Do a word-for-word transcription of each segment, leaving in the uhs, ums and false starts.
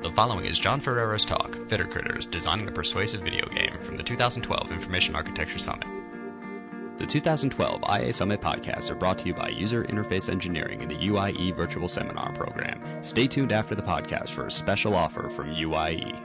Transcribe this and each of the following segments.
The following is John Ferreira's talk, Fitter Critters, Designing a Persuasive Video Game, from the two thousand twelve Information Architecture Summit. The two thousand twelve I A Summit podcasts are brought to you by User Interface Engineering in the U I E Virtual Seminar Program. Stay tuned after the podcast for a special offer from U I E.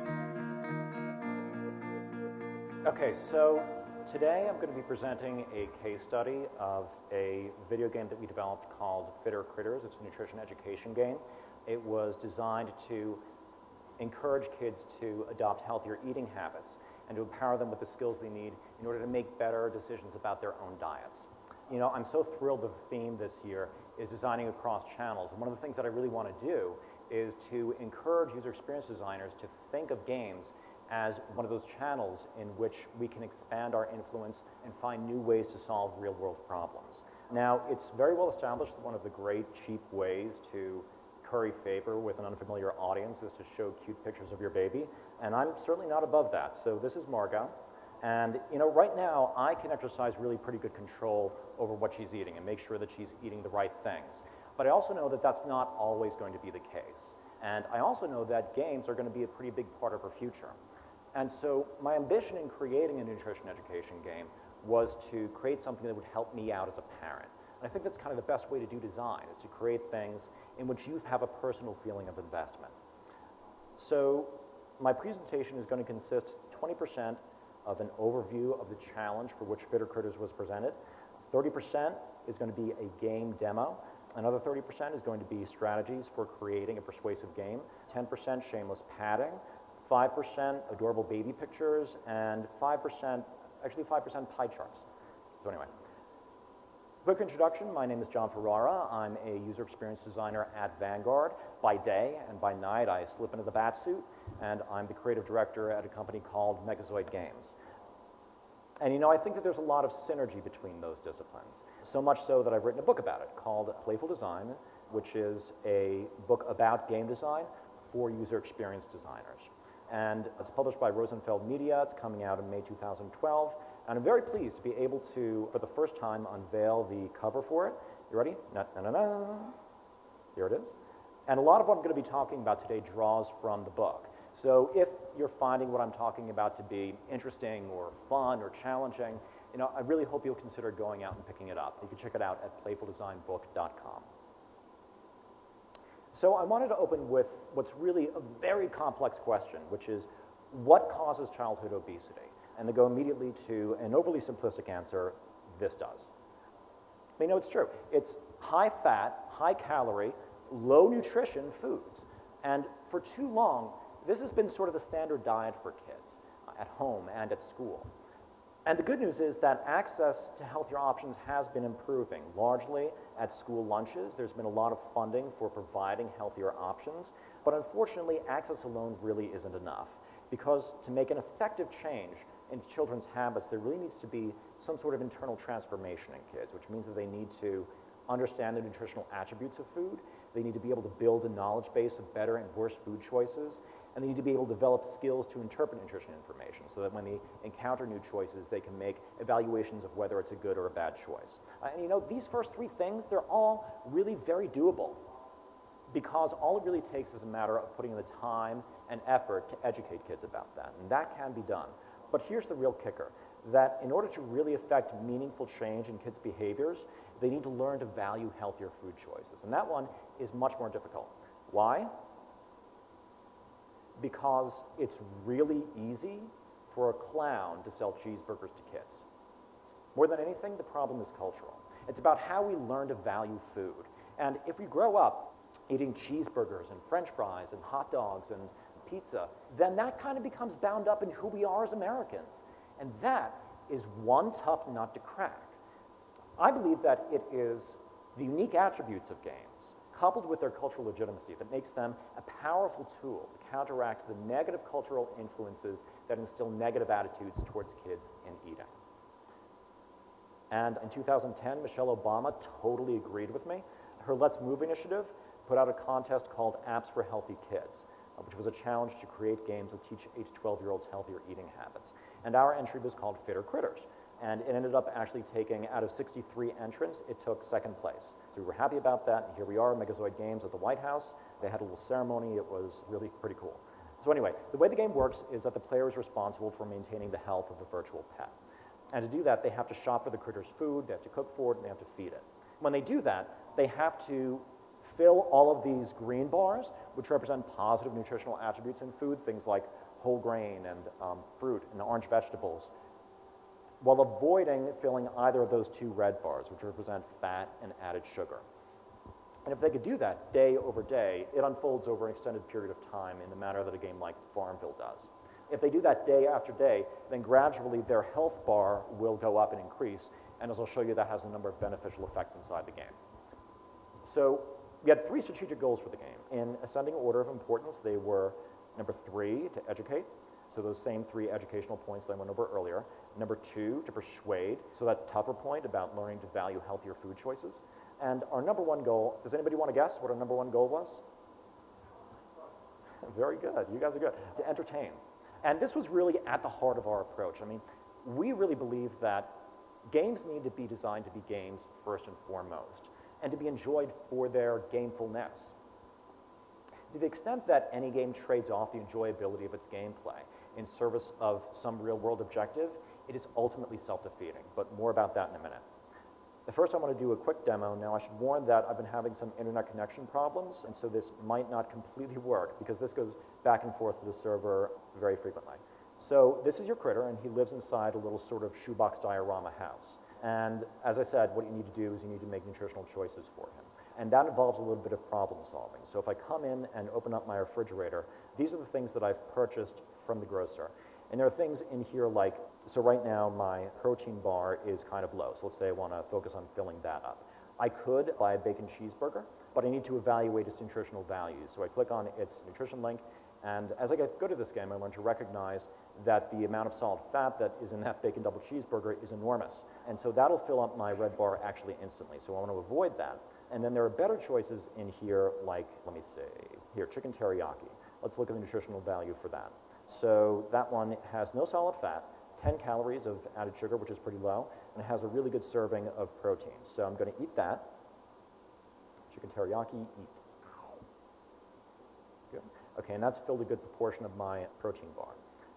Okay, so today I'm going to be presenting a case study of a video game that we developed called Fitter Critters. It's a nutrition education game. It was designed to encourage kids to adopt healthier eating habits and to empower them with the skills they need in order to make better decisions about their own diets. You know, I'm so thrilled the theme this year is designing across channels. And one of the things that I really want to do is to encourage user experience designers to think of games as one of those channels in which we can expand our influence and find new ways to solve real-world problems. Now, it's very well established that one of the great cheap ways to curry favor with an unfamiliar audience is to show cute pictures of your baby, and I'm certainly not above that. So this is Margot, and you know, right now I can exercise really pretty good control over what she's eating and make sure that she's eating the right things. But I also know that that's not always going to be the case, and I also know that games are going to be a pretty big part of her future. And so my ambition in creating a nutrition education game was to create something that would help me out as a parent. And I think that's kind of the best way to do design, is to create things in which you have a personal feeling of investment. So my presentation is going to consist twenty percent of an overview of the challenge for which Fitter Critters was presented. thirty percent is going to be a game demo. Another thirty percent is going to be strategies for creating a persuasive game. ten percent shameless padding. five percent adorable baby pictures. And five percent, actually five percent pie charts. So anyway. Quick introduction, my name is John Ferreira. I'm a user experience designer at Vanguard by day, and by night I slip into the bat suit, and I'm the creative director at a company called Megazoid Games. And you know, I think that there's a lot of synergy between those disciplines, so much so that I've written a book about it called Playful Design, which is a book about game design for user experience designers. And it's published by Rosenfeld Media. It's coming out in May two thousand twelve. And I'm very pleased to be able to, for the first time, unveil the cover for it. You ready? Na, na, na, na. Here it is. And a lot of what I'm going to be talking about today draws from the book. So if you're finding what I'm talking about to be interesting or fun or challenging, you know, I really hope you'll consider going out and picking it up. You can check it out at playful design book dot com. So I wanted to open with what's really a very complex question, which is, what causes childhood obesity? And then go immediately to an overly simplistic answer: this does. I mean, no, it's true. It's high fat, high calorie, low nutrition foods. And for too long, this has been sort of the standard diet for kids uh, at home and at school. And the good news is that access to healthier options has been improving, largely at school lunches. There's been a lot of funding for providing healthier options, but unfortunately, access alone really isn't enough, because to make an effective change in children's habits, there really needs to be some sort of internal transformation in kids, which means that they need to understand the nutritional attributes of food, they need to be able to build a knowledge base of better and worse food choices, and they need to be able to develop skills to interpret nutrition information so that when they encounter new choices, they can make evaluations of whether it's a good or a bad choice. Uh, and you know, these first three things, they're all really very doable, because all it really takes is a matter of putting in the time and effort to educate kids about that, and that can be done. But here's the real kicker, that in order to really affect meaningful change in kids' behaviors, they need to learn to value healthier food choices. And that one is much more difficult. Why? Because it's really easy for a clown to sell cheeseburgers to kids. More than anything, the problem is cultural. It's about how we learn to value food. And if we grow up eating cheeseburgers and French fries and hot dogs and pizza, then that kind of becomes bound up in who we are as Americans. And that is one tough nut to crack. I believe that it is the unique attributes of games, coupled with their cultural legitimacy, that makes them a powerful tool to counteract the negative cultural influences that instill negative attitudes towards kids in eating. And in two thousand ten, Michelle Obama totally agreed with me. Her Let's Move initiative put out a contest called Apps for Healthy Kids, which was a challenge to create games that teach eight to twelve-year-olds healthier eating habits. And our entry was called Fitter Critters. And it ended up actually taking, out of sixty-three entrants, it took second place. So we were happy about that, and here we are, Megazoid Games at the White House. They had a little ceremony. It was really pretty cool. So anyway, the way the game works is that the player is responsible for maintaining the health of the virtual pet. And to do that, they have to shop for the critter's food, they have to cook for it, and they have to feed it. When they do that, they have to fill all of these green bars, which represent positive nutritional attributes in food, things like whole grain and um, fruit and orange vegetables, while avoiding filling either of those two red bars, which represent fat and added sugar. And if they could do that day over day, it unfolds over an extended period of time in the manner that a game like Farmville does. If they do that day after day, then gradually their health bar will go up and increase, and as I'll show you, that has a number of beneficial effects inside the game. So we had three strategic goals for the game. In ascending order of importance, they were number three, to educate, so those same three educational points that I went over earlier. Number two, to persuade, so that tougher point about learning to value healthier food choices. And our number one goal, does anybody want to guess what our number one goal was? Very good, you guys are good. To entertain. And this was really at the heart of our approach. I mean, we really believe that games need to be designed to be games first and foremost, and to be enjoyed for their gamefulness. To the extent that any game trades off the enjoyability of its gameplay in service of some real-world objective, it is ultimately self-defeating, but more about that in a minute. But first, I want to do a quick demo. Now, I should warn that I've been having some internet connection problems, and so this might not completely work, because this goes back and forth to the server very frequently. So this is your critter, and he lives inside a little sort of shoebox diorama house. And as I said, what you need to do is you need to make nutritional choices for him. And that involves a little bit of problem solving. So if I come in and open up my refrigerator, these are the things that I've purchased from the grocer. And there are things in here like, so right now my protein bar is kind of low. So let's say I want to focus on filling that up. I could buy a bacon cheeseburger, but I need to evaluate its nutritional values. So I click on its nutrition link, and as I get good at this game, I learn to recognize that the amount of solid fat that is in that bacon double cheeseburger is enormous. And so that'll fill up my red bar actually instantly. So I want to avoid that. And then there are better choices in here like, let me see, here, chicken teriyaki. Let's look at the nutritional value for that. So that one has no solid fat, ten calories of added sugar, which is pretty low, and it has a really good serving of protein. So I'm going to eat that. Chicken teriyaki, eat. Good. Okay, and that's filled a good proportion of my protein bar.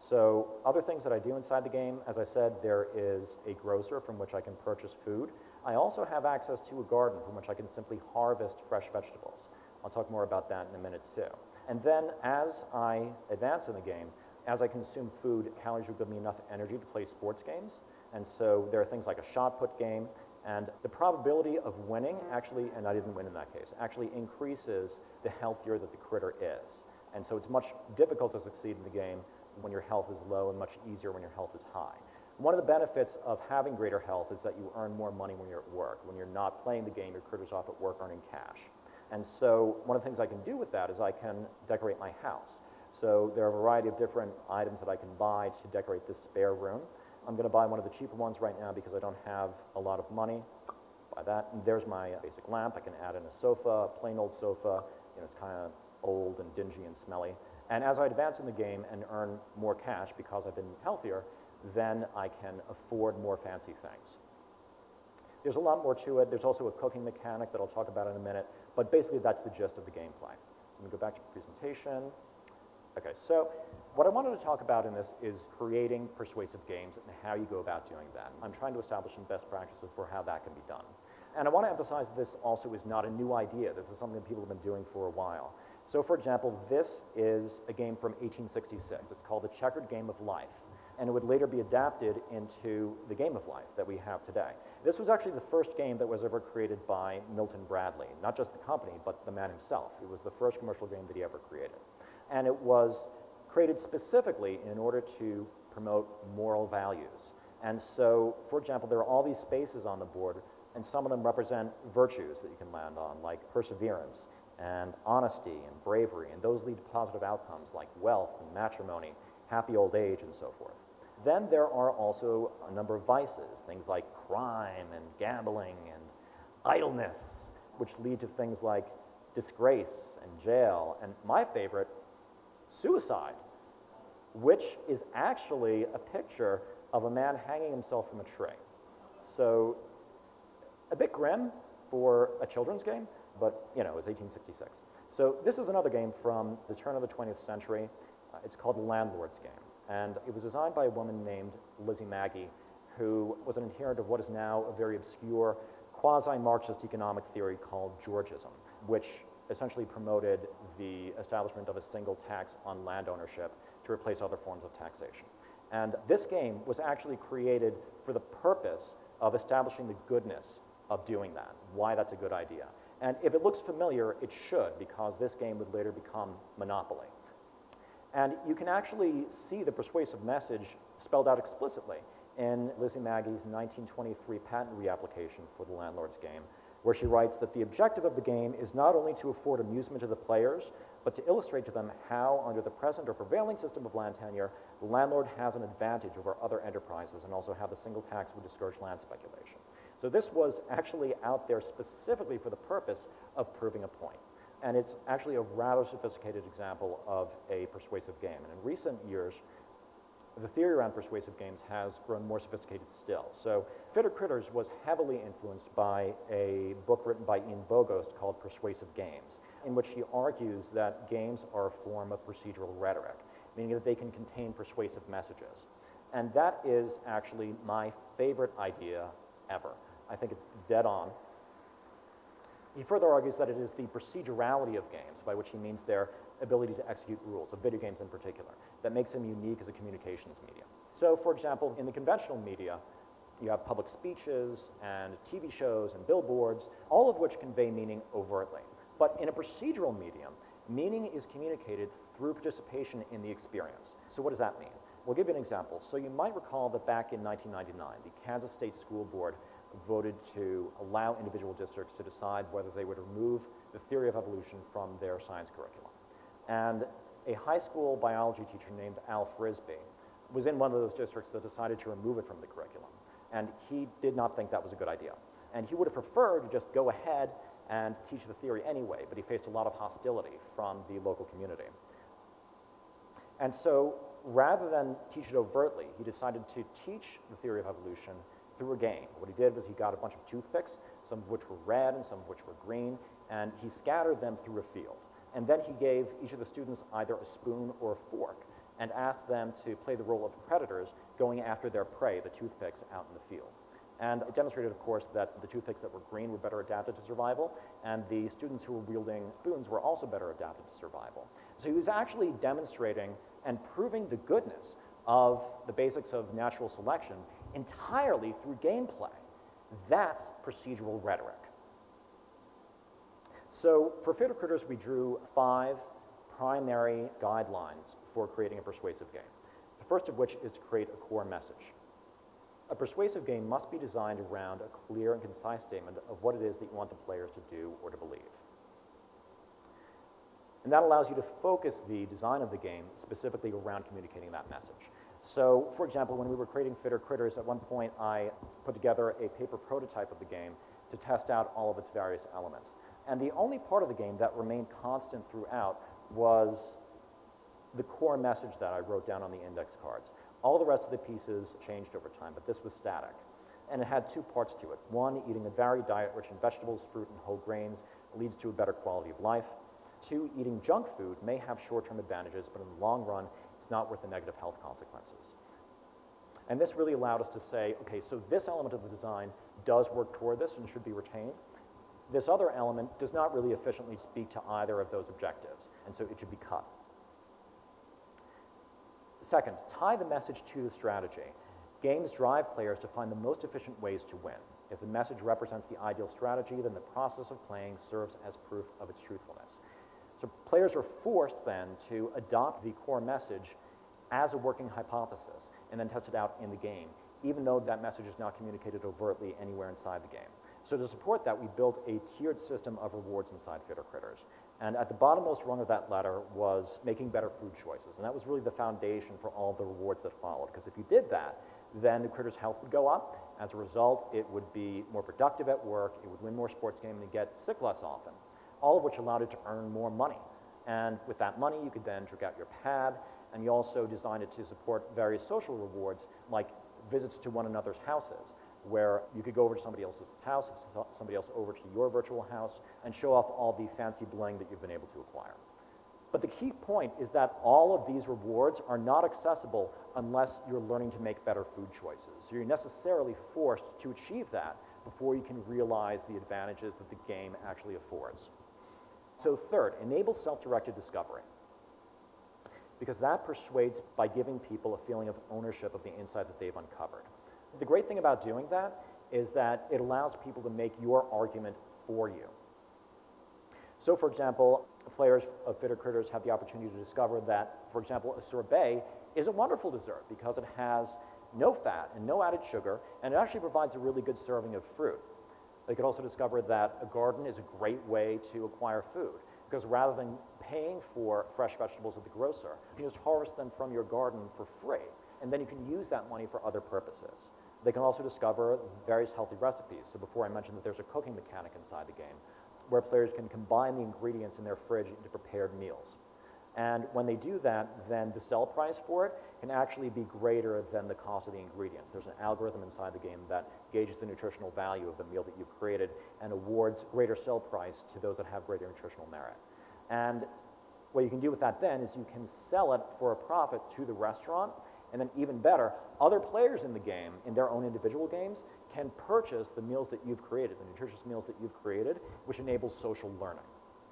So other things that I do inside the game, as I said, there is a grocer from which I can purchase food. I also have access to a garden from which I can simply harvest fresh vegetables. I'll talk more about that in a minute too. And then as I advance in the game, as I consume food, calories will give me enough energy to play sports games. And so there are things like a shot put game, and the probability of winning actually, and I didn't win in that case, actually increases the healthier that the critter is. And so it's much difficult to succeed in the game when your health is low and much easier when your health is high. One of the benefits of having greater health is that you earn more money when you're at work. When you're not playing the game, your critter's off at work earning cash. And so one of the things I can do with that is I can decorate my house. So there are a variety of different items that I can buy to decorate this spare room. I'm going to buy one of the cheaper ones right now because I don't have a lot of money. Buy that. And there's my basic lamp. I can add in a sofa, a plain old sofa. You know, it's kind of old and dingy and smelly. And as I advance in the game and earn more cash because I've been healthier, then I can afford more fancy things. There's a lot more to it. There's also a cooking mechanic that I'll talk about in a minute, but basically that's the gist of the gameplay. So let me go back to the presentation. Okay, so what I wanted to talk about in this is creating persuasive games and how you go about doing that. I'm trying to establish some best practices for how that can be done. And I want to emphasize that this also is not a new idea. This is something that people have been doing for a while. So for example, this is a game from eighteen sixty-six. It's called The Checkered Game of Life, and it would later be adapted into the Game of Life that we have today. This was actually the first game that was ever created by Milton Bradley, not just the company, but the man himself. It was the first commercial game that he ever created. And it was created specifically in order to promote moral values. And so, for example, there are all these spaces on the board, and some of them represent virtues that you can land on, like perseverance and honesty and bravery, and those lead to positive outcomes like wealth and matrimony, happy old age, and so forth. Then there are also a number of vices, things like crime and gambling and idleness, which lead to things like disgrace and jail, and my favorite, suicide, which is actually a picture of a man hanging himself from a tree. So a bit grim for a children's game, but you know, it was eighteen sixty-six. So this is another game from the turn of the twentieth century, Uh, it's called the Landlord's Game. And it was designed by a woman named Lizzie Magie, who was an adherent of what is now a very obscure quasi-Marxist economic theory called Georgism, which essentially promoted the establishment of a single tax on land ownership to replace other forms of taxation. And this game was actually created for the purpose of establishing the goodness of doing that, why that's a good idea. And if it looks familiar, it should, because this game would later become Monopoly. And you can actually see the persuasive message spelled out explicitly in Lizzie Magie's nineteen twenty-three patent reapplication for the Landlord's Game, where she writes that the objective of the game is not only to afford amusement to the players, but to illustrate to them how, under the present or prevailing system of land tenure, the landlord has an advantage over other enterprises, and also how the single tax would discourage land speculation. So this was actually out there specifically for the purpose of proving a point. And it's actually a rather sophisticated example of a persuasive game. And in recent years, the theory around persuasive games has grown more sophisticated still. So Fitter Critters was heavily influenced by a book written by Ian Bogost called Persuasive Games, in which he argues that games are a form of procedural rhetoric, meaning that they can contain persuasive messages. And that is actually my favorite idea ever. I think it's dead on. He further argues that it is the procedurality of games, by which he means their ability to execute rules, of video games in particular, that makes them unique as a communications medium. So, for example, in the conventional media, you have public speeches and T V shows and billboards, all of which convey meaning overtly. But in a procedural medium, meaning is communicated through participation in the experience. So what does that mean? We'll give you an example. So you might recall that back in nineteen ninety-nine, the Kansas State School Board voted to allow individual districts to decide whether they would remove the theory of evolution from their science curriculum. And a high school biology teacher named Al Frisbee was in one of those districts that decided to remove it from the curriculum. And he did not think that was a good idea. And he would have preferred to just go ahead and teach the theory anyway, but he faced a lot of hostility from the local community. And so rather than teach it overtly, he decided to teach the theory of evolution through a game. What he did was he got a bunch of toothpicks, some of which were red and some of which were green, and he scattered them through a field. And then he gave each of the students either a spoon or a fork and asked them to play the role of predators going after their prey, the toothpicks, out in the field. And it demonstrated, of course, that the toothpicks that were green were better adapted to survival, and the students who were wielding spoons were also better adapted to survival. So he was actually demonstrating and proving the goodness of the basics of natural selection entirely through gameplay. That's procedural rhetoric. So for Fitter Critters, we drew five primary guidelines for creating a persuasive game. The first of which is to create a core message. A persuasive game must be designed around a clear and concise statement of what it is that you want the players to do or to believe. And that allows you to focus the design of the game specifically around communicating that message. So, for example, when we were creating Fitter Critters, at one point I put together a paper prototype of the game to test out all of its various elements. And the only part of the game that remained constant throughout was the core message that I wrote down on the index cards. All the rest of the pieces changed over time, but this was static. And it had two parts to it. One, eating a varied diet rich in vegetables, fruit, and whole grains leads to a better quality of life. Two, eating junk food may have short-term advantages, but in the long run, it's not worth the negative health consequences. And this really allowed us to say, okay, so this element of the design does work toward this and should be retained. This other element does not really efficiently speak to either of those objectives, and so it should be cut. Second, tie the message to the strategy. Games drive players to find the most efficient ways to win. If the message represents the ideal strategy, then the process of playing serves as proof of its truthfulness. So players are forced then to adopt the core message as a working hypothesis and then test it out in the game, even though that message is not communicated overtly anywhere inside the game. So to support that, we built a tiered system of rewards inside Fitter Critters. And at the bottommost rung of that ladder was making better food choices. And that was really the foundation for all the rewards that followed. Because if you did that, then the critter's health would go up. As a result, it would be more productive at work, it would win more sports games, and get sick less often. All of which allowed it to earn more money. And with that money, you could then trick out your pad, and you also designed it to support various social rewards, like visits to one another's houses, where you could go over to somebody else's house, somebody else over to your virtual house, and show off all the fancy bling that you've been able to acquire. But the key point is that all of these rewards are not accessible unless you're learning to make better food choices. So you're necessarily forced to achieve that before you can realize the advantages that the game actually affords. So third, enable self-directed discovery, because that persuades by giving people a feeling of ownership of the insight that they've uncovered. The great thing about doing that is that it allows people to make your argument for you. So for example, players of Fitter Critters have the opportunity to discover that, for example, a sorbet is a wonderful dessert because it has no fat and no added sugar, and it actually provides a really good serving of fruit. They could also discover that a garden is a great way to acquire food, because rather than paying for fresh vegetables at the grocer, you can just harvest them from your garden for free, and then you can use that money for other purposes. They can also discover various healthy recipes. So before I mentioned that there's a cooking mechanic inside the game, where players can combine the ingredients in their fridge into prepared meals. And when they do that, then the sell price for it can actually be greater than the cost of the ingredients. There's an algorithm inside the game that gauges the nutritional value of the meal that you've created and awards greater sell price to those that have greater nutritional merit. And what you can do with that then is you can sell it for a profit to the restaurant, and then even better, other players in the game, in their own individual games, can purchase the meals that you've created, the nutritious meals that you've created, which enables social learning.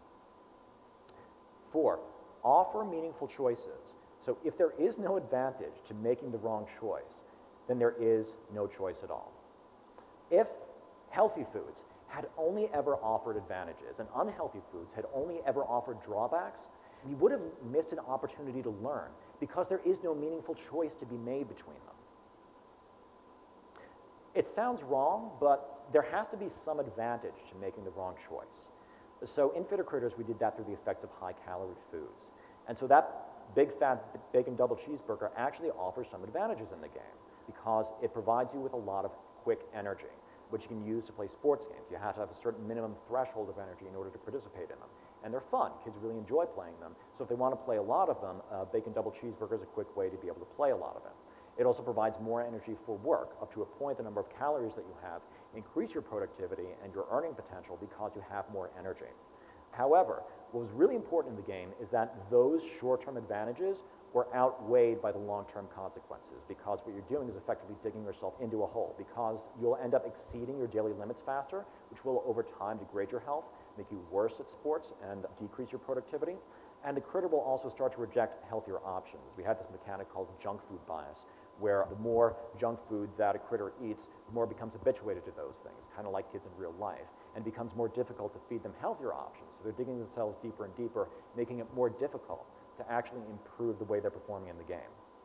Four, offer meaningful choices. So if there is no advantage to making the wrong choice, then there is no choice at all. If healthy foods had only ever offered advantages and unhealthy foods had only ever offered drawbacks, we would have missed an opportunity to learn because there is no meaningful choice to be made between them. It sounds wrong, but there has to be some advantage to making the wrong choice. So in Fitter Critters, we did that through the effects of high-calorie foods. And so that big fat bacon double cheeseburger actually offers some advantages in the game because it provides you with a lot of quick energy, which you can use to play sports games. You have to have a certain minimum threshold of energy in order to participate in them. And they're fun. Kids really enjoy playing them. So if they want to play a lot of them, uh, bacon double cheeseburger is a quick way to be able to play a lot of it. It also provides more energy for work. Up to a point, the number of calories that you have increase your productivity and your earning potential because you have more energy. However, what was really important in the game is that those short-term advantages were outweighed by the long-term consequences, because what you're doing is effectively digging yourself into a hole, because you'll end up exceeding your daily limits faster, which will over time degrade your health, make you worse at sports, and decrease your productivity. And the critter will also start to reject healthier options. We had this mechanic called junk food bias, where the more junk food that a critter eats, the more it becomes habituated to those things, kind of like kids in real life, and it becomes more difficult to feed them healthier options. So they're digging themselves deeper and deeper, making it more difficult to actually improve the way they're performing in the game.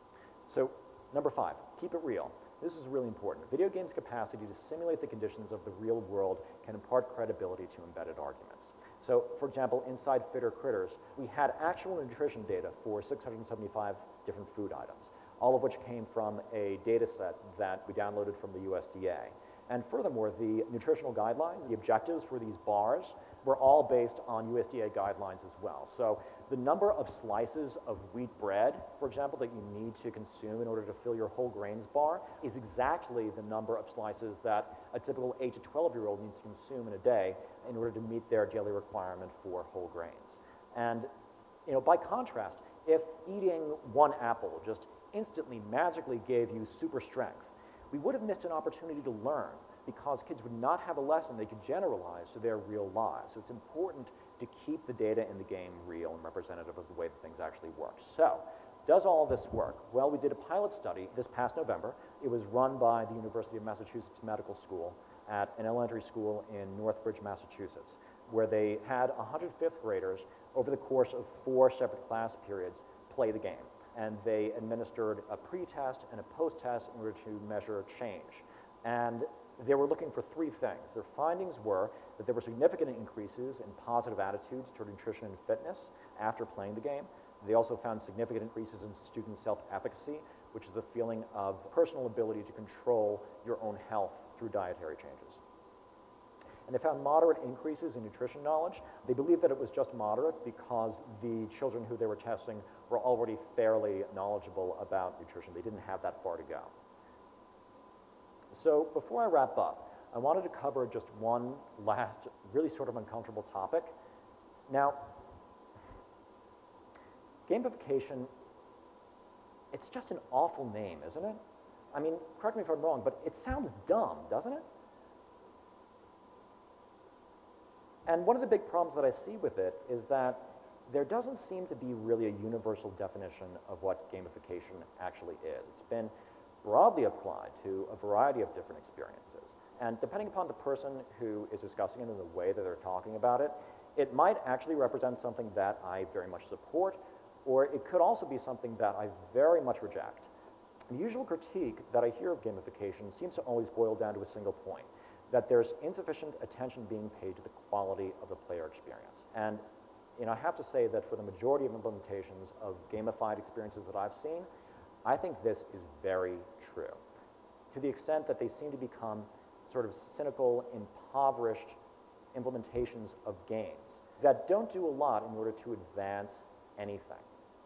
So number five, keep it real. This is really important. Video games' capacity to simulate the conditions of the real world can impart credibility to embedded arguments. So, for example, inside Fitter Critters, we had actual nutrition data for six hundred seventy-five different food items, all of which came from a data set that we downloaded from the U S D A. And furthermore, the nutritional guidelines, the objectives for these bars, were all based on U S D A guidelines as well. So the number of slices of wheat bread, for example, that you need to consume in order to fill your whole grains bar is exactly the number of slices that a typical eight to twelve year old needs to consume in a day in order to meet their daily requirement for whole grains. And you know, by contrast, if eating one apple just instantly, magically gave you super strength, we would have missed an opportunity to learn, because kids would not have a lesson they could generalize to their real lives. So it's important to keep the data in the game real and representative of the way that things actually work. So, does all of this work? Well, we did a pilot study this past November. It was run by the University of Massachusetts Medical School at an elementary school in Northbridge, Massachusetts, where they had one hundred fifth graders over the course of four separate class periods play the game. And they administered a pre-test and a post-test in order to measure change. And they were looking for three things. Their findings were that there were significant increases in positive attitudes toward nutrition and fitness after playing the game. They also found significant increases in student self-efficacy, which is the feeling of personal ability to control your own health through dietary changes. And they found moderate increases in nutrition knowledge. They believed that it was just moderate because the children who they were testing were already fairly knowledgeable about nutrition. They didn't have that far to go. So before I wrap up, I wanted to cover just one last really sort of uncomfortable topic. Now, Gamification, it's just an awful name, isn't it? I mean, correct me if I'm wrong, but it sounds dumb, doesn't it? And one of the big problems that I see with it is that there doesn't seem to be really a universal definition of what gamification actually is. It's been broadly applied to a variety of different experiences. And depending upon the person who is discussing it and the way that they're talking about it, it might actually represent something that I very much support, or it could also be something that I very much reject. The usual critique that I hear of gamification seems to always boil down to a single point, that there's insufficient attention being paid to the quality of the player experience. And you know, I have to say that for the majority of implementations of gamified experiences that I've seen, I think this is very true. To the extent that they seem to become sort of cynical, impoverished implementations of games that don't do a lot in order to advance anything.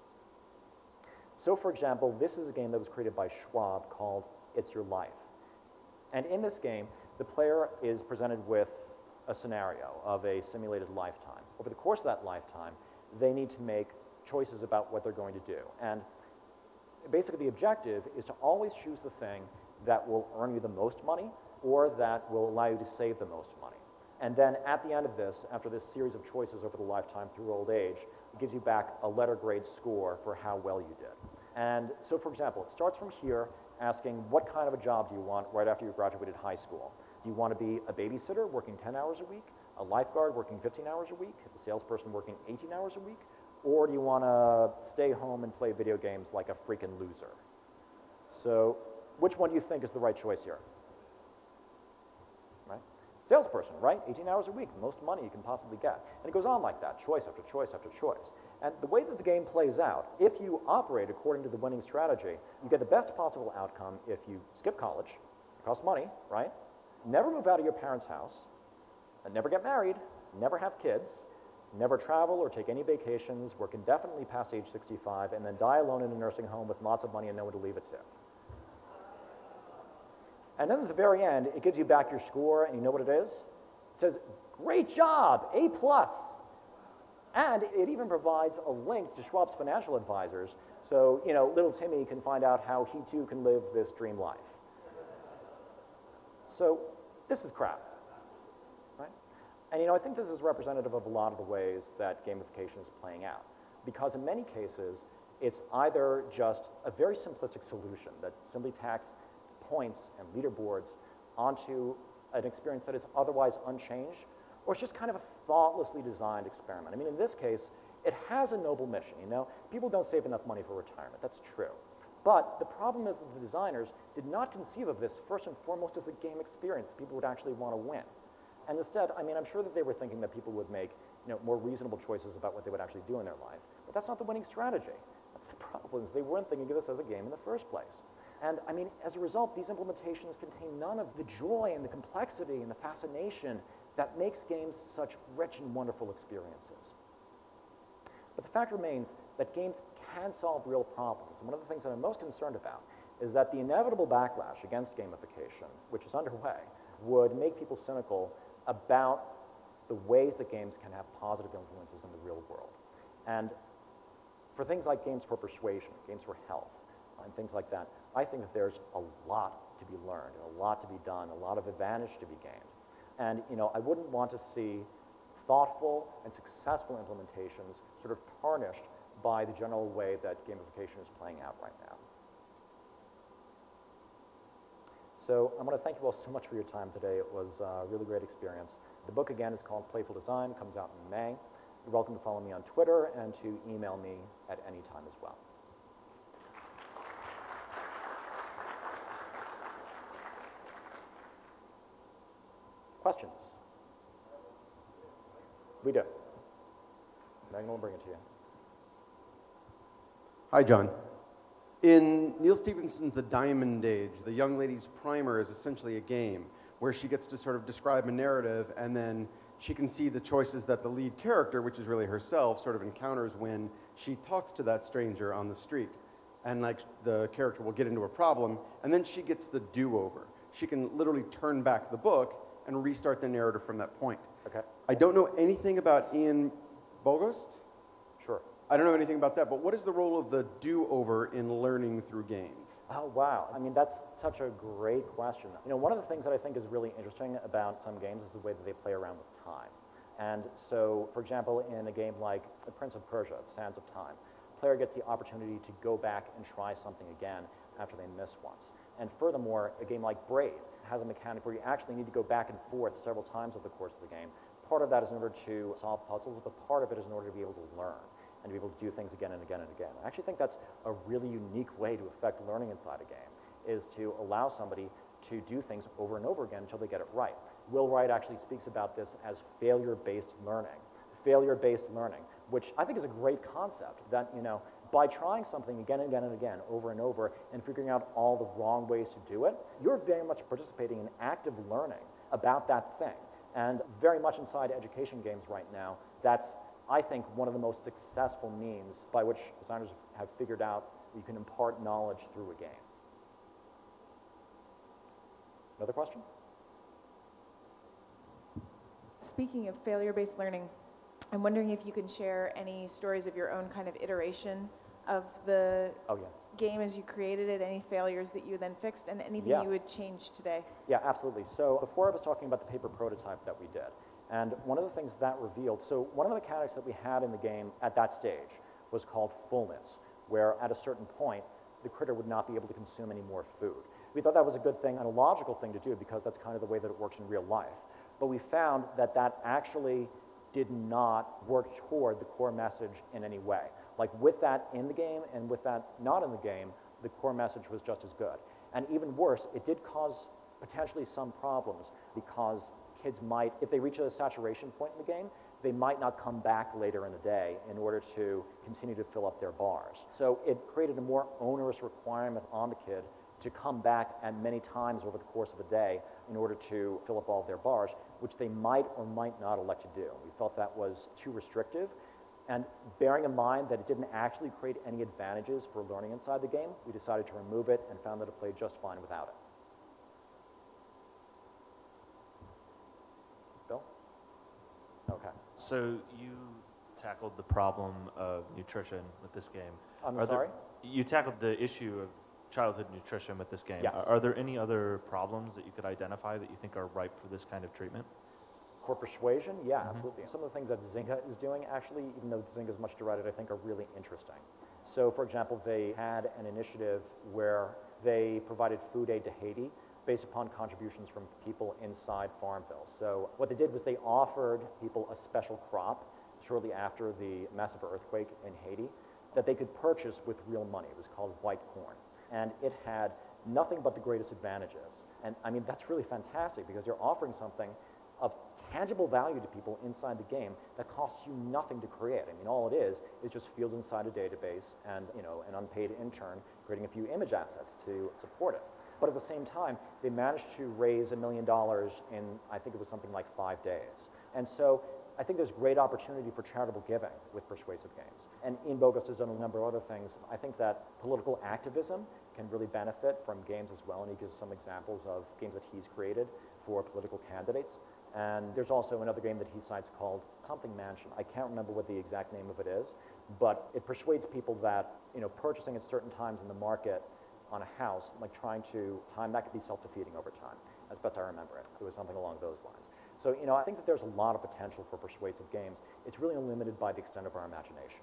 So for example, this is a game that was created by Schwab called It's Your Life. And in this game, the player is presented with a scenario of a simulated lifetime. Over the course of that lifetime, they need to make choices about what they're going to do. And basically the objective is to always choose the thing that will earn you the most money or that will allow you to save the most money. And then at the end of this, after this series of choices over the lifetime through old age, it gives you back a letter grade score for how well you did. And so for example, it starts from here asking what kind of a job do you want right after you graduated high school? Do you want to be a babysitter working ten hours a week, a lifeguard working fifteen hours a week, a salesperson working eighteen hours a week, or do you want to stay home and play video games like a freaking loser? So which one do you think is the right choice here? Right? Salesperson, right? eighteen hours a week, the most money you can possibly get. And it goes on like that, choice after choice after choice. And the way that the game plays out, if you operate according to the winning strategy, you get the best possible outcome if you skip college, it costs money, right? Never move out of your parents' house, and never get married, never have kids, never travel or take any vacations, work indefinitely past age sixty-five, and then die alone in a nursing home with lots of money and no one to leave it to. And then at the very end, it gives you back your score, and you know what it is? It says, great job, A plus. And it even provides a link to Schwab's financial advisors, so you know, little Timmy can find out how he too can live this dream life. So this is crap, right? And you know, I think this is representative of a lot of the ways that gamification is playing out, because in many cases, it's either just a very simplistic solution that simply tacks points and leaderboards onto an experience that is otherwise unchanged, or it's just kind of a thoughtlessly designed experiment. I mean, in this case, it has a noble mission, you know? People don't save enough money for retirement, that's true. But the problem is that the designers did not conceive of this first and foremost as a game experience that people would actually want to win. And instead, I mean, I'm sure that they were thinking that people would make, you know, more reasonable choices about what they would actually do in their life. But that's not the winning strategy. That's the problem, is they weren't thinking of this as a game in the first place. And I mean, as a result, these implementations contain none of the joy and the complexity and the fascination that makes games such rich and wonderful experiences. But the fact remains that games can solve real problems. And one of the things that I'm most concerned about is that the inevitable backlash against gamification, which is underway, would make people cynical about the ways that games can have positive influences in the real world. And for things like games for persuasion, games for health, and things like that, I think that there's a lot to be learned, and a lot to be done, a lot of advantage to be gained. And you know, I wouldn't want to see thoughtful and successful implementations sort of tarnished by the general way that gamification is playing out right now. So I want to thank you all so much for your time today. It was a really great experience. The book, again, is called Playful Design. It comes out in May. You're welcome to follow me on Twitter and to email me at any time as well. Questions? We do. Megan will bring it to you. Hi, John. In Neal Stephenson's The Diamond Age, the young lady's primer is essentially a game where she gets to sort of describe a narrative, and then she can see the choices that the lead character, which is really herself, sort of encounters when she talks to that stranger on the street. And like the character will get into a problem, and then she gets the do-over. She can literally turn back the book and restart the narrative from that point. Okay. I don't know anything about Ian Bogost. Sure. I don't know anything about that, but what is the role of the do-over in learning through games? Oh, wow. I mean, that's such a great question. You know, one of the things that I think is really interesting about some games is the way that they play around with time. And so, for example, in a game like The Prince of Persia, Sands of Time, the player gets the opportunity to go back and try something again after they miss once. And furthermore, a game like Braid has a mechanic where you actually need to go back and forth several times over the course of the game. Part of that is in order to solve puzzles, but part of it is in order to be able to learn and to be able to do things again and again and again. I actually think that's a really unique way to affect learning inside a game, is to allow somebody to do things over and over again until they get it right. Will Wright actually speaks about this as failure-based learning. Failure-based learning, which I think is a great concept, that, you know, by trying something again and again and again, over and over, and figuring out all the wrong ways to do it, you're very much participating in active learning about that thing. And very much inside education games right now, that's, I think, one of the most successful means by which designers have figured out that you can impart knowledge through a game. Another question? Speaking of failure-based learning, I'm wondering if you can share any stories of your own kind of iteration of the oh, yeah. game as you created it, any failures that you then fixed, and anything yeah. you would change today. Yeah, absolutely. So before I was talking about the paper prototype that we did, and one of the things that revealed, so one of the mechanics that we had in the game at that stage was called fullness, where at a certain point, the critter would not be able to consume any more food. We thought that was a good thing and a logical thing to do because that's kind of the way that it works in real life. But we found that that actually did not work toward the core message in any way. Like with that in the game and with that not in the game, the core message was just as good. And even worse, it did cause potentially some problems because kids might, if they reach a saturation point in the game, they might not come back later in the day in order to continue to fill up their bars. So it created a more onerous requirement on the kid to come back at many times over the course of a day in order to fill up all of their bars, which they might or might not elect to do. We felt that was too restrictive, and bearing in mind that it didn't actually create any advantages for learning inside the game, we decided to remove it and found that it played just fine without it. Bill? Okay. So you tackled the problem of nutrition with this game. I'm Are sorry? There, you tackled the issue of childhood nutrition with this game. Yes. Are, are there any other problems that you could identify that you think are ripe for this kind of treatment? Core persuasion? Yeah, Mm-hmm. absolutely. Some of the things that Zynga is doing, actually, even though Zynga is much derided, I think are really interesting. So, for example, they had an initiative where they provided food aid to Haiti based upon contributions from people inside Farmville. So what they did was they offered people a special crop shortly after the massive earthquake in Haiti that they could purchase with real money. It was called white corn. And it had nothing but the greatest advantages. And I mean, that's really fantastic because you're offering something of tangible value to people inside the game that costs you nothing to create. I mean, all it is is just fields inside a database and, you know, an unpaid intern creating a few image assets to support it. But at the same time, they managed to raise a million dollars in, I think it was something like five days. And so I think there's great opportunity for charitable giving with persuasive games. And Ian Bogost has done a number of other things. I think that political activism can really benefit from games as well, and he gives some examples of games that he's created for political candidates. And there's also another game that he cites called something Mansion. I can't remember what the exact name of it is, but it persuades people that, you know, purchasing at certain times in the market on a house, like trying to time, that could be self-defeating over time, as best I remember it. It was something along those lines. So, you know, I think that there's a lot of potential for persuasive games. It's really limited by the extent of our imagination.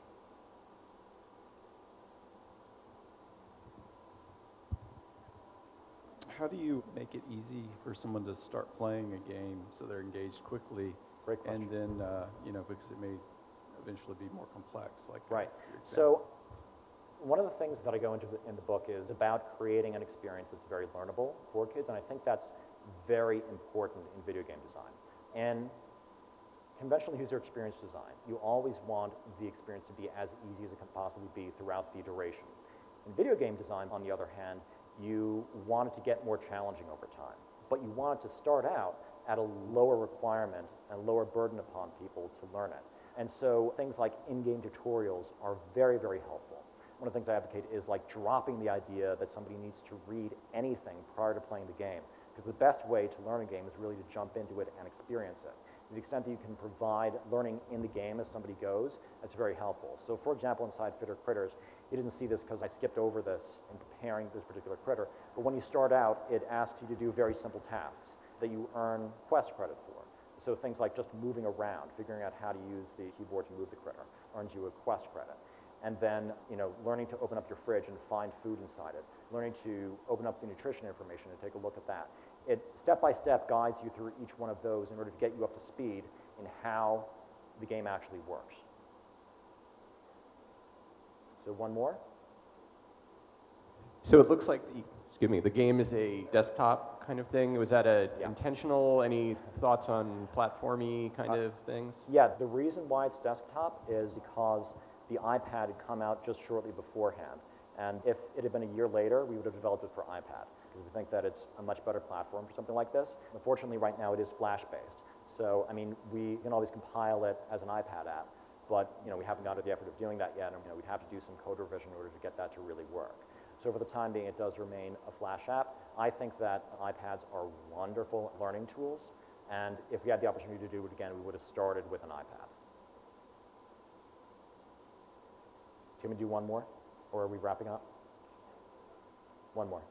How do you make it easy for someone to start playing a game so they're engaged quickly? Great question. And then, uh, you know, because it may eventually be more complex, like right. your example. So, one of the things that I go into the, in the book is about creating an experience that's very learnable for kids, and I think that's very important in video game design. And conventional user experience design, you always want the experience to be as easy as it can possibly be throughout the duration. In video game design, on the other hand, you want it to get more challenging over time, but you want it to start out at a lower requirement and lower burden upon people to learn it. And so things like in-game tutorials are very, very helpful. One of the things I advocate is like dropping the idea that somebody needs to read anything prior to playing the game, because the best way to learn a game is really to jump into it and experience it. To the extent that you can provide learning in the game as somebody goes, that's very helpful. So for example, inside Fitter Critters, you didn't see this because I skipped over this in preparing this particular critter, but when you start out, it asks you to do very simple tasks that you earn quest credit for. So things like just moving around, figuring out how to use the keyboard to move the critter, earns you a quest credit. And then, you know, learning to open up your fridge and find food inside it, learning to open up the nutrition information and take a look at that. It step-by-step guides you through each one of those in order to get you up to speed in how the game actually works. So one more. So it looks like, the, excuse me, the game is a desktop kind of thing. Was that a Yeah. intentional? Any thoughts on platformy kind Uh, of things? Yeah, the reason why it's desktop is because the iPad had come out just shortly beforehand. And if it had been a year later, we would have developed it for iPad, because we think that it's a much better platform for something like this. Unfortunately, right now it is Flash-based. So, I mean, we can always compile it as an iPad app, but, you know, we haven't gone to the effort of doing that yet, and, you know, we'd have to do some code revision in order to get that to really work. So for the time being, it does remain a Flash app. I think that iPads are wonderful learning tools, and if we had the opportunity to do it again, we would have started with an iPad. Can we do one more, or are we wrapping up? One more.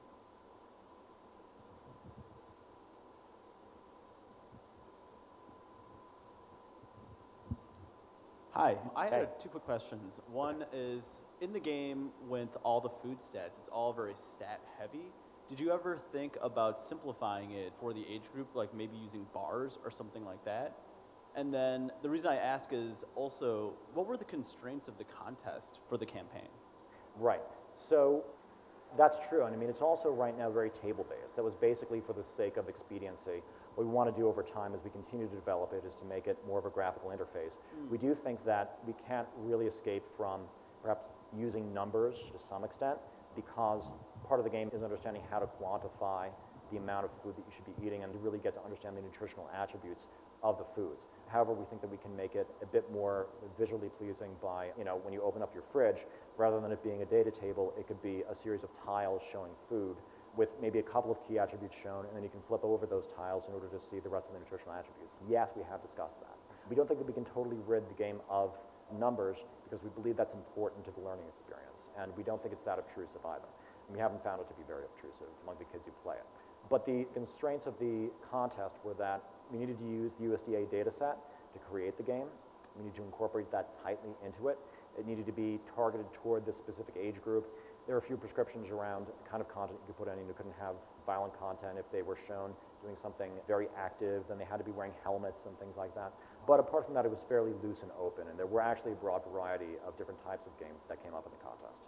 Hi, I Hey. had two quick questions. One is, in the game with all the food stats, it's all very stat heavy. Did you ever think about simplifying it for the age group, like maybe using bars or something like that? And then the reason I ask is also, what were the constraints of the contest for the campaign? Right. So that's true. And I mean, it's also right now very table-based. That was basically for the sake of expediency. What we want to do over time as we continue to develop it is to make it more of a graphical interface. Mm. We do think that we can't really escape from perhaps using numbers to some extent, because part of the game is understanding how to quantify the amount of food that you should be eating and to really get to understand the nutritional attributes of the foods. However, we think that we can make it a bit more visually pleasing by, you know, when you open up your fridge, rather than it being a data table, it could be a series of tiles showing food with maybe a couple of key attributes shown, and then you can flip over those tiles in order to see the rest of the nutritional attributes. Yes, we have discussed that. We don't think that we can totally rid the game of numbers because we believe that's important to the learning experience, and we don't think it's that obtrusive either. And we haven't found it to be very obtrusive among the kids who play it. But the constraints of the contest were that we needed to use the U S D A data set to create the game. We needed to incorporate that tightly into it. It needed to be targeted toward this specific age group. There are a few prescriptions around the kind of content you could put in. You couldn't have violent content if they were shown doing something very active, then they had to be wearing helmets and things like that. But apart from that, it was fairly loose and open, and there were actually a broad variety of different types of games that came up in the contest.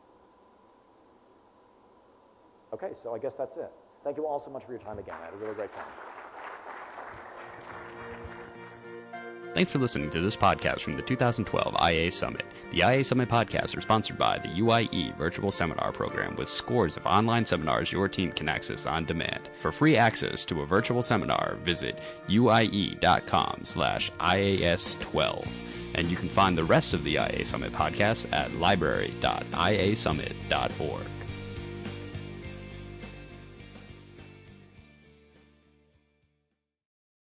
Okay, so I guess that's it. Thank you all so much for your time again. I had a really great time. Thanks for listening to this podcast from the two thousand twelve I A Summit. The I A Summit podcasts are sponsored by the U I E Virtual Seminar Program, with scores of online seminars your team can access on demand. For free access to a virtual seminar, visit U I E dot com slash I A S twelve. And you can find the rest of the I A Summit podcasts at library dot I A summit dot org.